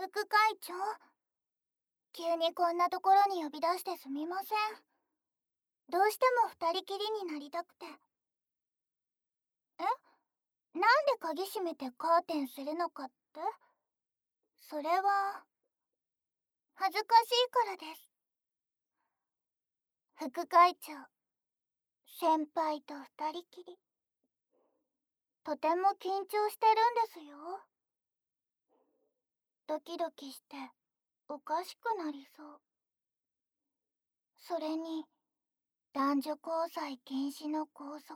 副会長、急にこんなところに呼び出してすみません。どうしても二人きりになりたくて。なんで鍵閉めてカーテンするのかって？それは恥ずかしいからです。副会長、先輩と二人きり、とても緊張してるんですよ。ドキドキしておかしくなりそう。それに男女交際禁止の校則、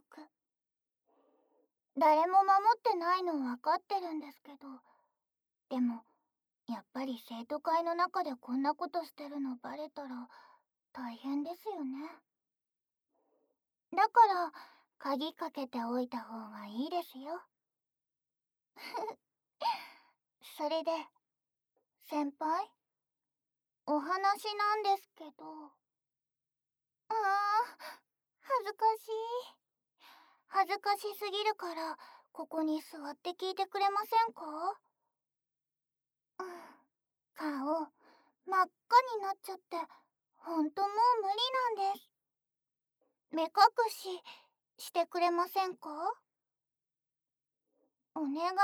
誰も守ってないの分かってるんですけど、でもやっぱり生徒会の中でこんなことしてるのバレたら大変ですよね。だから鍵かけておいた方がいいですよ。それで先輩、お話なんですけど。恥ずかしい。恥ずかしすぎるからここに座って聞いてくれませんか？顔真っ赤になっちゃってほんともう無理なんです。目隠ししてくれませんか？お願いです。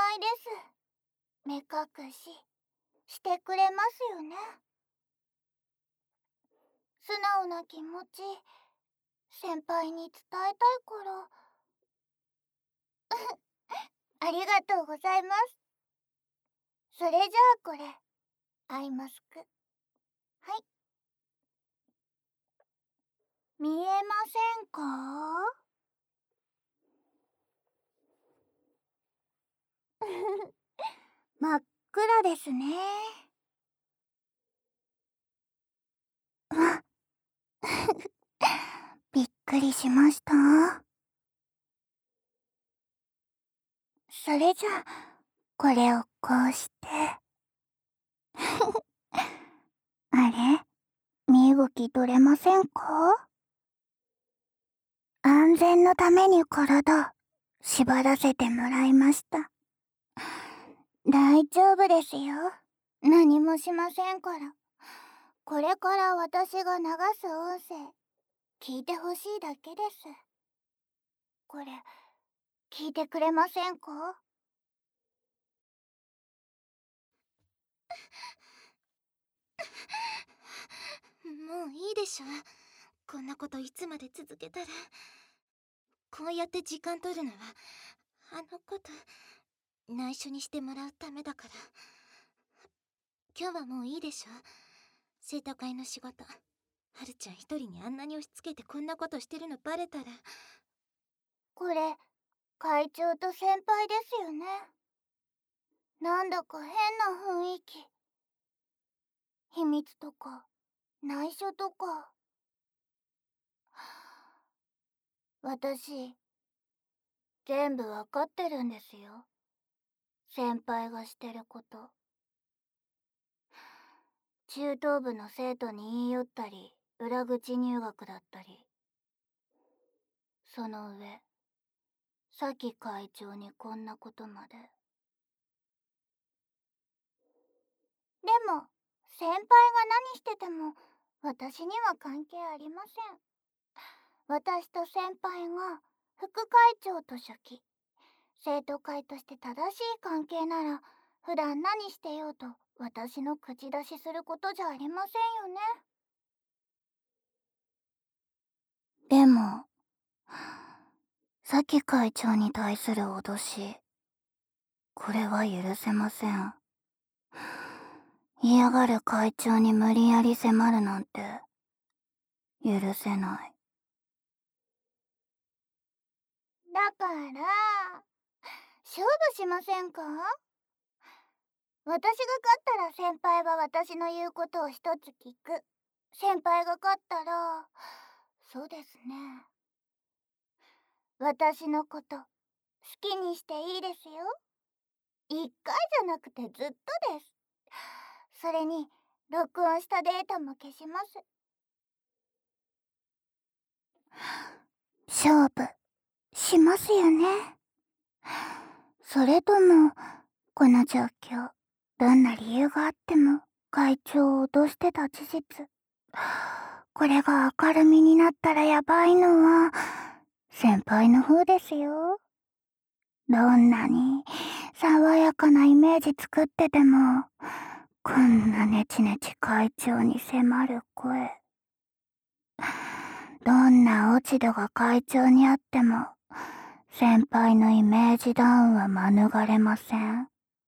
目隠ししてくれますよね？素直な気持ち先輩に伝えたいから。ありがとうございます。それじゃあこれアイマスク、はい。見えませんか？真っ暗ですね。わびっくりしました。それじゃあこれをこうしてあれ、身動き取れませんか？安全のために体縛らせてもらいました。大丈夫ですよ。何もしませんから。これから私が流す音声聞いてほしいだけです。これ聞いてくれませんか？ もういいでしょ。こんなこといつまで続けたら。こうやって時間取るのはあのこと内緒にしてもらうためだから。今日はもういいでしょ。生徒会の仕事、はるちゃん一人にあんなに押し付けてこんなことしてるのバレたら。 これ会長と先輩ですよね。なんだか変な雰囲気。秘密とか内緒とか。私全部わかってるんですよ、先輩がしてること。中等部の生徒に言い寄ったり裏口入学だったり、その上さき会長にこんなことまで。でも先輩が何してても私には関係ありません。私と先輩が副会長と書記、生徒会として正しい関係なら普段何してようと私の口出しすることじゃありませんよね。でもさき会長に対する脅し、これは許せません。嫌がる会長に無理やり迫るなんて許せない。だから勝負しませんか？私が勝ったら先輩は私の言うことを一つ聞く。先輩が勝ったら、そうですね、私のこと好きにしていいですよ。一回じゃなくてずっとです。それに録音したデータも消します。勝負しますよね。それともこの状況どんな理由があっても会長を脅してた事実。これが明るみになったらやばいのは先輩の方ですよ。どんなに爽やかなイメージ作ってても、こんなネチネチ会長に迫る声。どんな落ち度が会長にあっても、先輩のイメージダウンは免れません。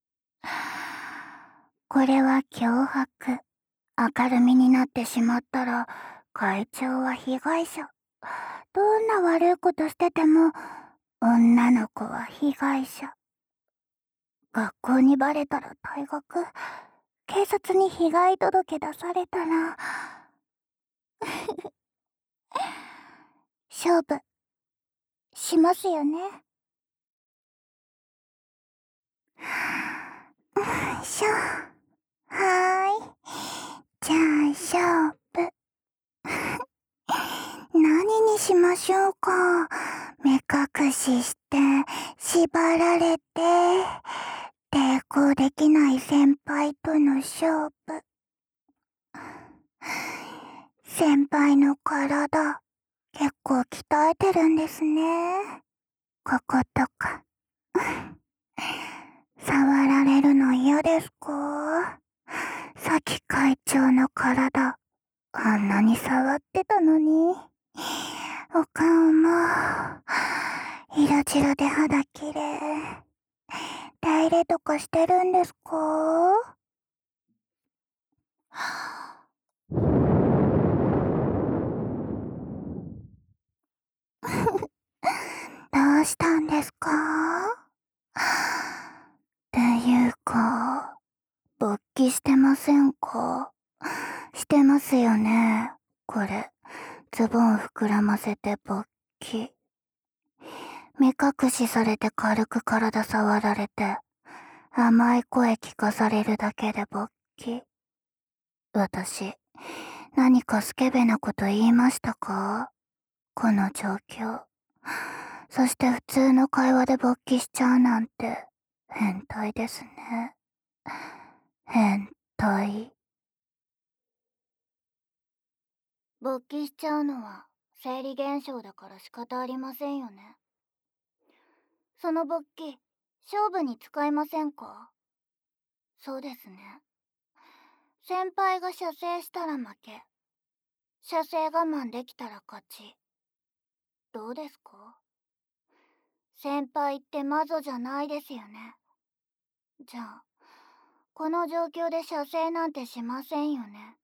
これは脅迫。明るみになってしまったら、会長は被害者。どんな悪いことしてても、女の子は被害者。学校にバレたら退学。警察に被害届出されたら、勝負、しますよね。しょ。はーい。じゃあ勝負。何にしましょうか。目隠しして、縛られて、抵抗できない先輩との勝負。先輩の体、結構鍛えてるんですね。こことか。触られるの嫌ですか？さき会長の体、あんなに触ってたのに。お顔も、色白で肌綺麗。手入れとかしてるんですか？どうしたんですか？っていうか、勃起してませんか？してますよね。これ、ズボン膨らませて勃起。目隠しされて軽く体触られて、甘い声聞かされるだけで勃起。私、何かスケベなこと言いましたか？この状況。そして普通の会話で勃起しちゃうなんて、変態ですね。変態。勃起しちゃうのは生理現象だから仕方ありませんよね。その勃起、勝負に使いませんか？そうですね。先輩が射精したら負け。射精我慢できたら勝ち。どうですか？先輩って魔女じゃないですよね。じゃあ、この状況で射精なんてしませんよね。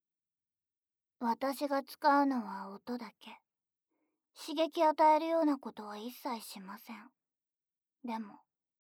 私が使うのは音だけ。刺激与えるようなことは一切しません。でも、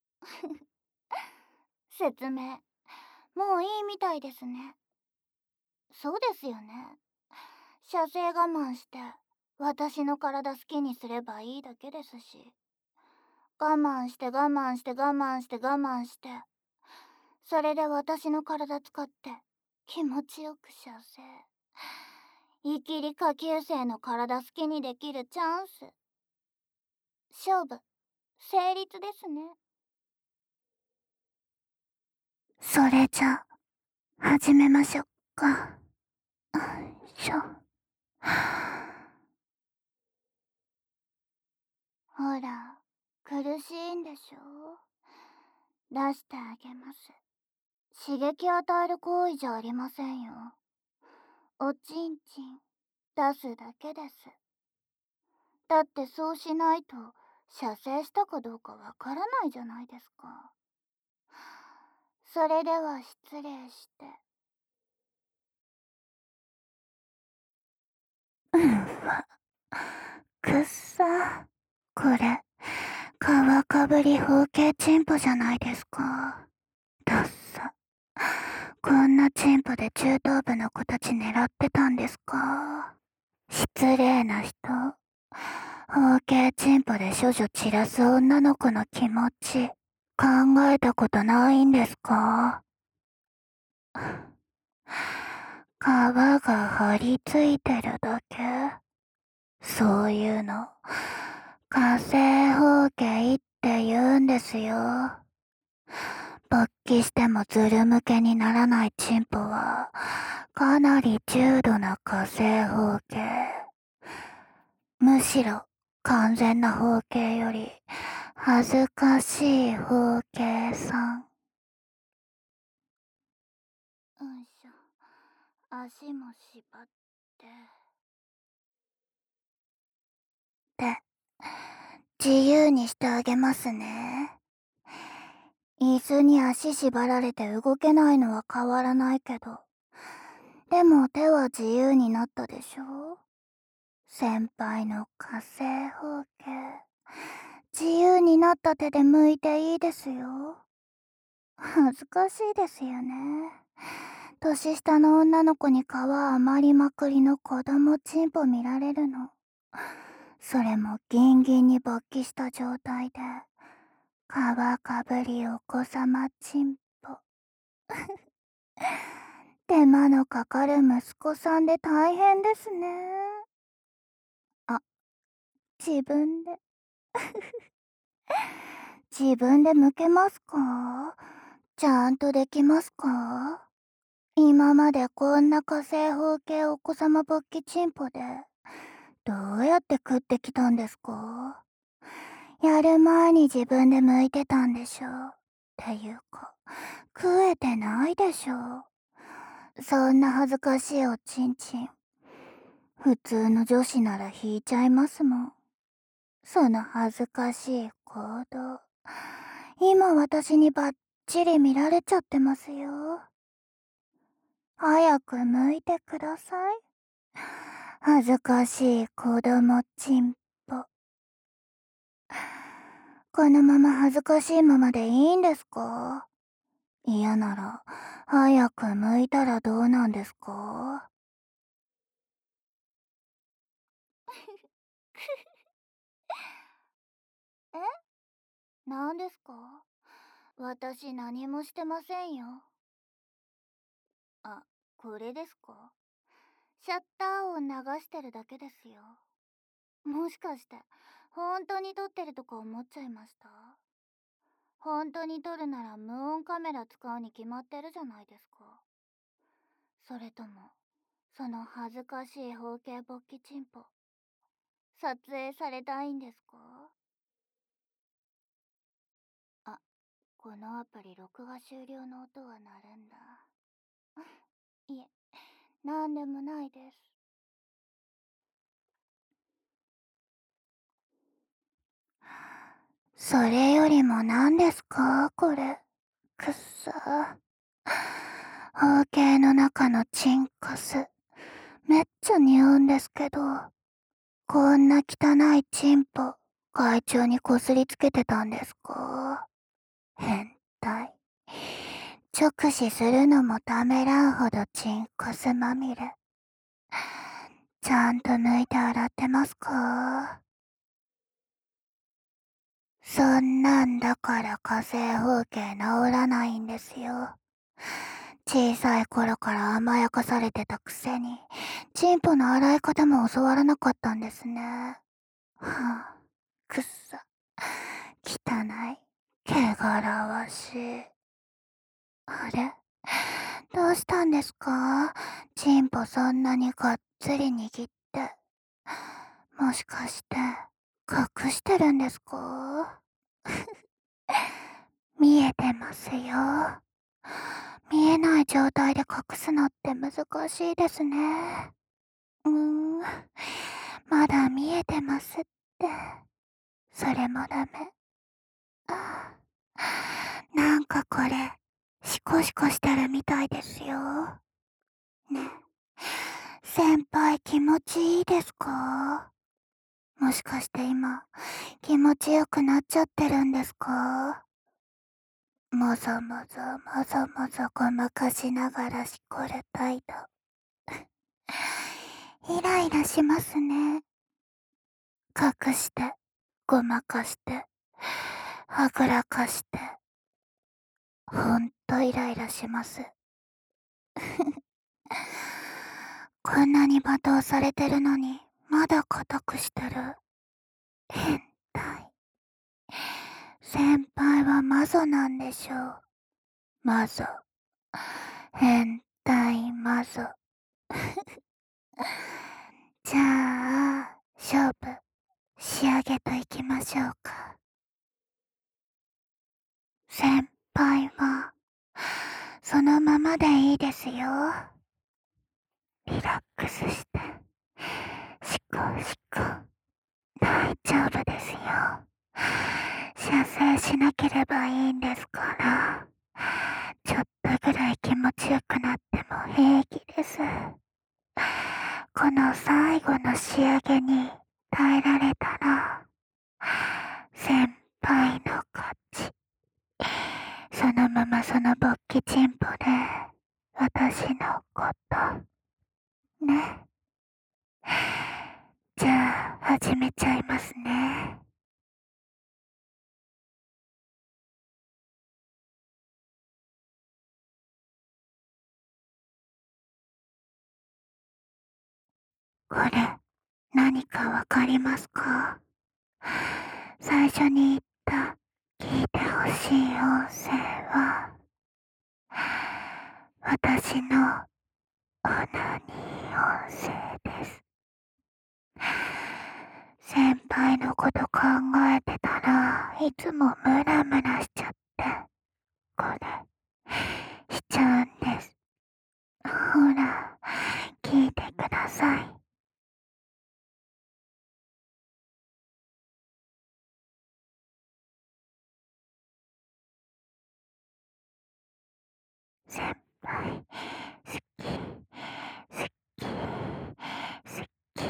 説明、もういいみたいですね。そうですよね。射精我慢して、私の体好きにすればいいだけですし。我慢して我慢して我慢して我慢して、それで私の体使って気持ちよく射精。イキリ下級生の体好きにできるチャンス。勝負、成立ですね。それじゃ、始めましょうか。よいしょ。ほら、苦しいんでしょ？出してあげます。刺激与える行為じゃありませんよ。おちんちん、出すだけです。だってそうしないと、射精したかどうかわからないじゃないですか。それでは失礼して。わ、くっさ。これ、皮かぶり包茎チンポじゃないですか。ダッサ。こんなチンポで中等部の子たち狙ってたんですか？失礼な人。包茎チンポで処女散らす女の子の気持ち、考えたことないんですか？皮が張り付いてるだけ。そういうの、火星包茎って言うんですよ。 勃起してもズル向けにならないチンポは、かなり重度な火星包茎。むしろ、完全な包茎より、恥ずかしい包茎さん。うんしょ。足も縛って。で、自由にしてあげますね。椅子に足縛られて動けないのは変わらないけど。でも手は自由になったでしょ？先輩の火星風景。自由になった手で剥いていいですよ。恥ずかしいですよね。年下の女の子に皮余りまくりの子供チンポ見られるの。それもギンギンに勃起した状態で、皮かぶりお子様チンポ。手間のかかる息子さんで大変ですね。あ、自分で。自分で剥けますか？ちゃんとできますか？今までこんな火星風景お子様勃起チンポで、どうやって食ってきたんですか？やる前に自分で剥いてたんでしょ。っていうか、食えてないでしょ。そんな恥ずかしいおちんちん。普通の女子なら引いちゃいますもん。その恥ずかしい行動。今私にバッチリ見られちゃってますよ。早く剥いてください。恥ずかしい子供ちんぽ。このまま恥ずかしいままでいいんですか？嫌なら、早く剥いたらどうなんですか？え？何ですか？私何もしてませんよ。あ、これですか？シャッター音流してるだけですよ。もしかして、本当に撮ってるとか思っちゃいました？本当に撮るなら無音カメラ使うに決まってるじゃないですか。それとも、その恥ずかしい包茎勃起チンポ、撮影されたいんですか？あ、このアプリ録画終了の音は鳴るんだ。いえ、なんでもないです。それよりも何ですかこれ。くっさ。包茎の中のチンカス。めっちゃ匂うんですけど。こんな汚いチンポ、会長にこすりつけてたんですか？変態。直視するのもためらうほどチンコスまみれ。ちゃんと抜いて洗ってますか？そんなんだから火星風景治らないんですよ。小さい頃から甘やかされてたくせに、チンポの洗い方も教わらなかったんですね。はあ、くっさ。汚い。汚らわしい。あれ？どうしたんですか？チンポそんなにがっつり握って。もしかして、隠してるんですか？見えてますよ。見えない状態で隠すのって難しいですね。まだ見えてますって。それもダメ。あなんかこれ、シコシコしてるみたいですよ。ね。先輩気持ちいいですか？もしかして今、気持ちよくなっちゃってるんですか？もぞもぞもぞもぞごまかしながらしこる態度。イライラしますね。隠して、ごまかして、はぐらかして。ほんとイライラします。こんなに罵倒されてるのに、まだ固くしてる。変態。先輩はマゾなんでしょう。 マゾ。変態マゾ。じゃあ、勝負、仕上げといきましょうか。先輩は、そのままでいいですよ。リラックスして、しこしこ、大丈夫ですよ。射精しなければいいんですから、ちょっとぐらい気持ちよくなっても平気です。この最後の仕上げに耐えられたら、先輩の勝ち。そのままその勃起チンポで、私のこと、ね。じゃあ、始めちゃいますね。これ、何かわかりますか？最初に言った聞いてほしい音声は、私のオナニー音声です。先輩のこと考えてたらいつもムラムラしちゃって、これしちゃうんです。ほら、聞いてください。先輩、好き、好き、好き。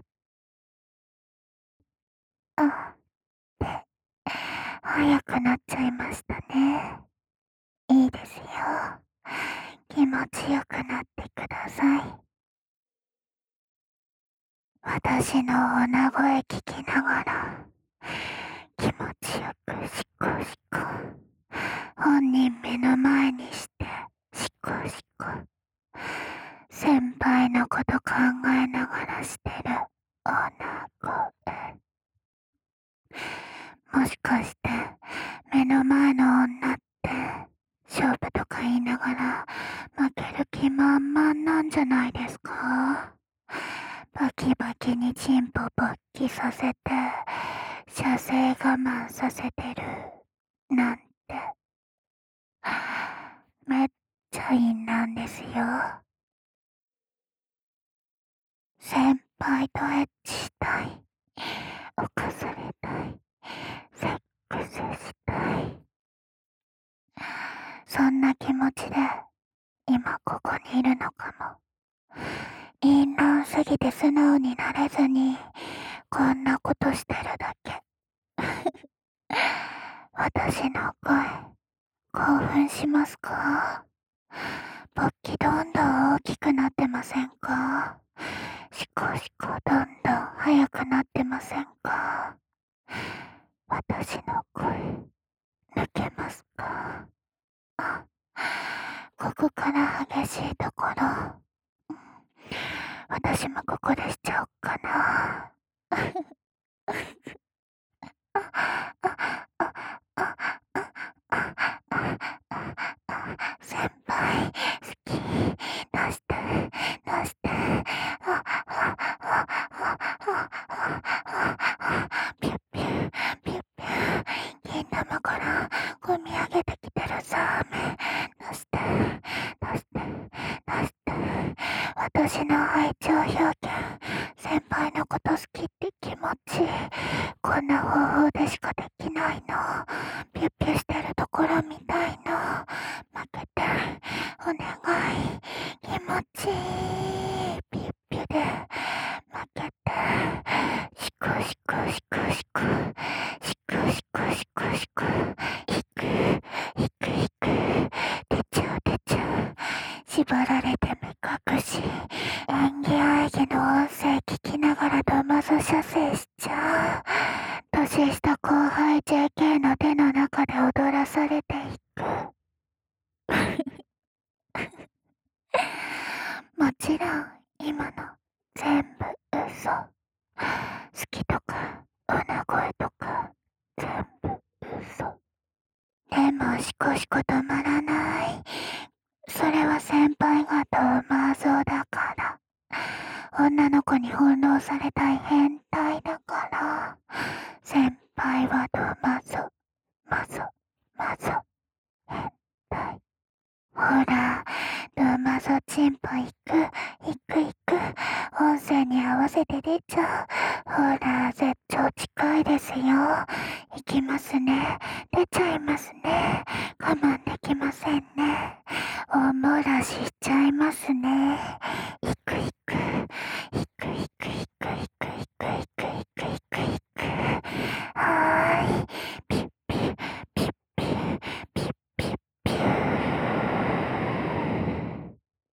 あ、で、早くなっちゃいましたね。いいですよ。気持ちよくなってください。私の女声聞きながら、気持ちよくシコシコ。本人目の前にして、シコシコ。先輩のこと考えながらしてる女声。もしかして、目の前の女って、勝負とか言いながら、負ける気満々なんじゃないですか？バキバキにチンポ勃起させて、射精我慢させてる、なんて。めっちゃ陰なんですよ。先輩とエッチしたい。犯されたい。セックスしたい。そんな気持ちで、今ここにいるのかも。陰乱すぎて素直になれずに、こんなことしてるだけ。私の声、興奮しますか？勃起どんどん大きくなってませんか？シコシコどんどん速くなってませんか？私の声、抜けますか？あ、ここから激しいところ。私もここでしちゃおっかな。先輩、好き。出して、出して。ピュッピュッ、ピュッピュッ。銀玉から込み上げてきてるサーメン。出して、出して、出して。私の愛情表現。先輩のこと好きって気持ち。こんな方法でしかできないの。ピュッピュしてるところ見たいの。負けて、お願い。気持ちいい。ピュッピュで、負けて。シクシクシクシク。シクシクシクシク。引く、引く引く。出ちゃう出ちゃう。縛られて目隠し。演技愛義の音声聞きながらドマゾ射精しちゃう。年下後輩 JK の手の中で踊らされていく。もちろん今の全部嘘。好きとか女声とか全部嘘。でもシコシコ止まらない。 女の子に翻弄されたい変態だから、先輩はどまぞ、まぞ、まぞ、変態。ほら、どまぞチンポ行く、行く行く。音声に合わせて出ちゃう。ほら、絶頂近いですよ。行きますね。出ちゃいますね。我慢できませんね。お漏らししちゃいますね。行く行く。行く行く行く行く行く行く行く行く行く。はーい。ピュッピュッピュッピュッピュッピュッピュー。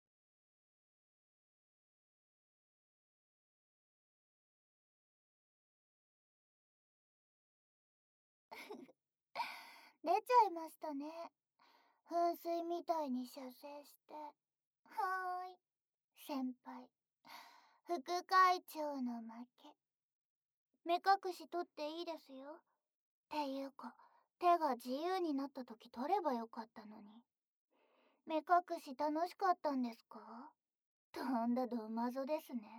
出ちゃいましたね。噴水みたいに射精して。はーい。先輩。副会長の負け。目隠し取っていいですよ。っていうか、手が自由になった時取ればよかったのに。目隠し楽しかったんですか？とんだどまぞですね。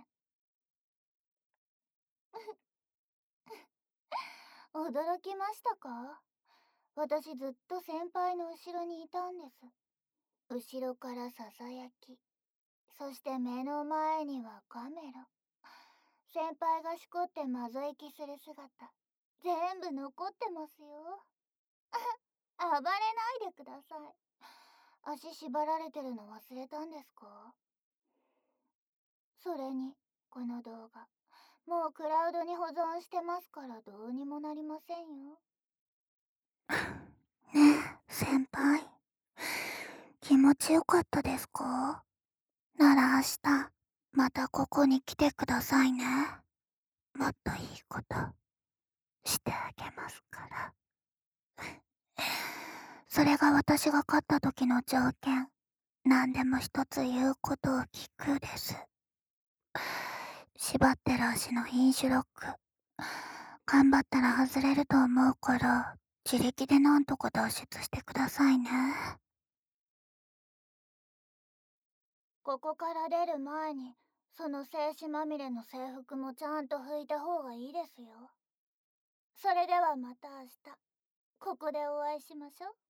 驚きましたか？私ずっと先輩の後ろにいたんです。後ろからささやき。そして目の前にはカメラ。先輩がしこってまぞいきする姿。全部残ってますよ。暴れないでください。足縛られてるの忘れたんですか？それに、この動画、もうクラウドに保存してますからどうにもなりませんよ。ねえ、先輩。気持ちよかったですか？なら明日、またここに来てくださいね。もっといいことしてあげますから。それが私が勝った時の条件。何でも一つ言うことを聞くです。縛ってる足の飲酒ロック。頑張ったら外れると思うから、自力でなんとか脱出してくださいね。ここから出る前に、その精子まみれの制服もちゃんと拭いた方がいいですよ。それではまた明日、ここでお会いしましょう。